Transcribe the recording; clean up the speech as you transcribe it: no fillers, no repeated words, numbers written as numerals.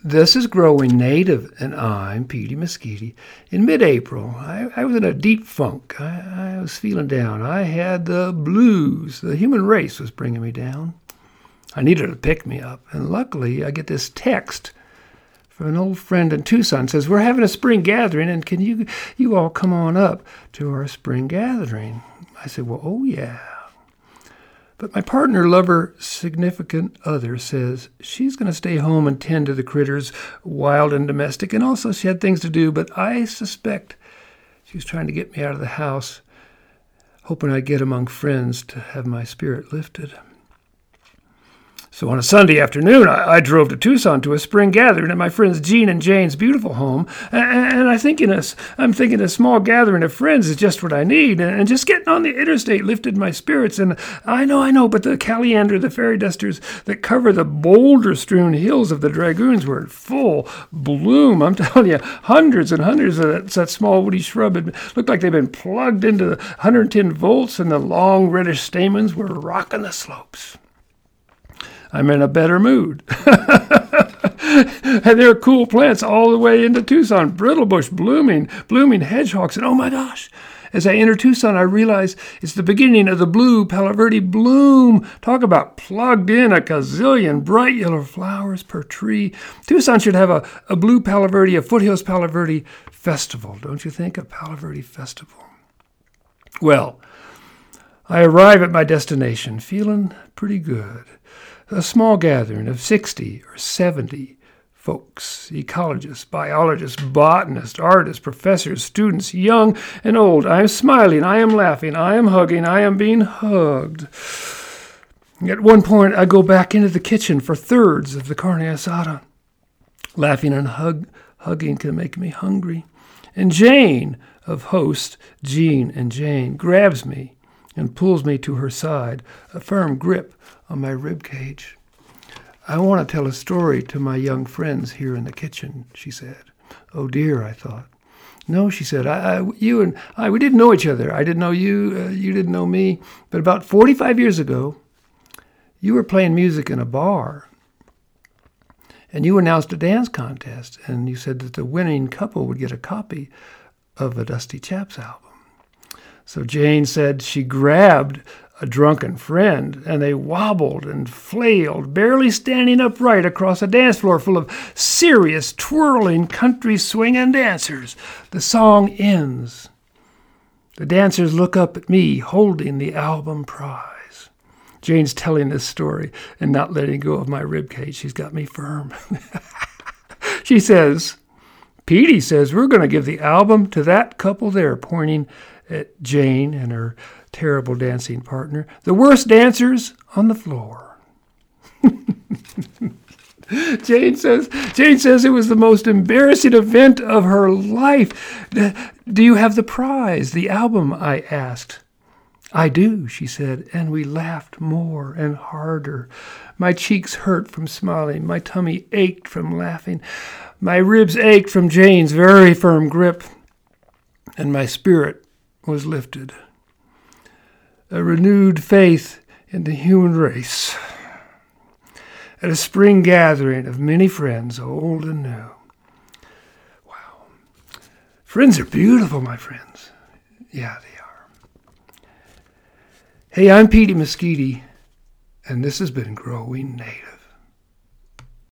This is Growing Native, and I'm Petey Mesquite. In mid-April, I was in a deep funk. I was feeling down. I had the blues. The human race was bringing me down. I needed to pick me up, and luckily I get this text from an old friend in Tucson. It says, we're having a spring gathering, and can you all come on up to our spring gathering? I said, well, oh yeah. But my partner, lover, significant other says she's going to stay home and tend to the critters, wild and domestic, and also she had things to do, but I suspect she was trying to get me out of the house, hoping I'd get among friends to have my spirit lifted. So on a Sunday afternoon, I drove to Tucson to a spring gathering at my friends Jean and Jane's beautiful home, and I'm thinking a small gathering of friends is just what I need, and just getting on the interstate lifted my spirits, and I know, but the Caliander, the fairy dusters that cover the boulder-strewn hills of the Dragoons were in full bloom. I'm telling you, hundreds and hundreds of that small woody shrub looked like they'd been plugged into 110 volts, and the long reddish stamens were rocking the slopes. I'm in a better mood. And there are cool plants all the way into Tucson, brittlebush blooming hedgehogs. And oh my gosh, as I enter Tucson, I realize it's the beginning of the blue Palo Verde bloom. Talk about plugged in, a gazillion bright yellow flowers per tree. Tucson should have a blue Palo Verde, a Foothills Palo Verde festival, don't you think? A Palo Verde festival. Well, I arrive at my destination feeling pretty good. A small gathering of 60 or 70 folks, ecologists, biologists, botanists, artists, professors, students, young and old. I am smiling, I am laughing, I am hugging, I am being hugged. At one point, I go back into the kitchen for thirds of the carne asada. Laughing and hugging can make me hungry. And Jane, of hosts, Jean and Jane, grabs me and pulls me to her side, a firm grip on my rib cage. I want to tell a story to my young friends here in the kitchen, she said. Oh dear, I thought. No, she said, you and I, we didn't know each other. I didn't know you, you didn't know me. But about 45 years ago, you were playing music in a bar, and you announced a dance contest, and you said that the winning couple would get a copy of a Dusty Chaps album. So Jane said she grabbed a drunken friend, and they wobbled and flailed, barely standing upright across a dance floor full of serious, twirling, country swinging dancers. The song ends. The dancers look up at me, holding the album prize. Jane's telling this story and not letting go of my ribcage. She's got me firm. She says, Petey says we're going to give the album to that couple there, pointing at Jane and her terrible dancing partner, the worst dancers on the floor. Jane says it was the most embarrassing event of her life. Do you have the prize, the album? I asked. I do, she said, and we laughed more and harder. My cheeks hurt from smiling. My tummy ached from laughing. My ribs ached from Jane's very firm grip, and my spirit was lifted. A renewed faith in the human race. At a spring gathering of many friends, old and new. Wow. Friends are beautiful, my friends. Yeah, they are. Hey, I'm Petey Mesquite, and this has been Growing Native.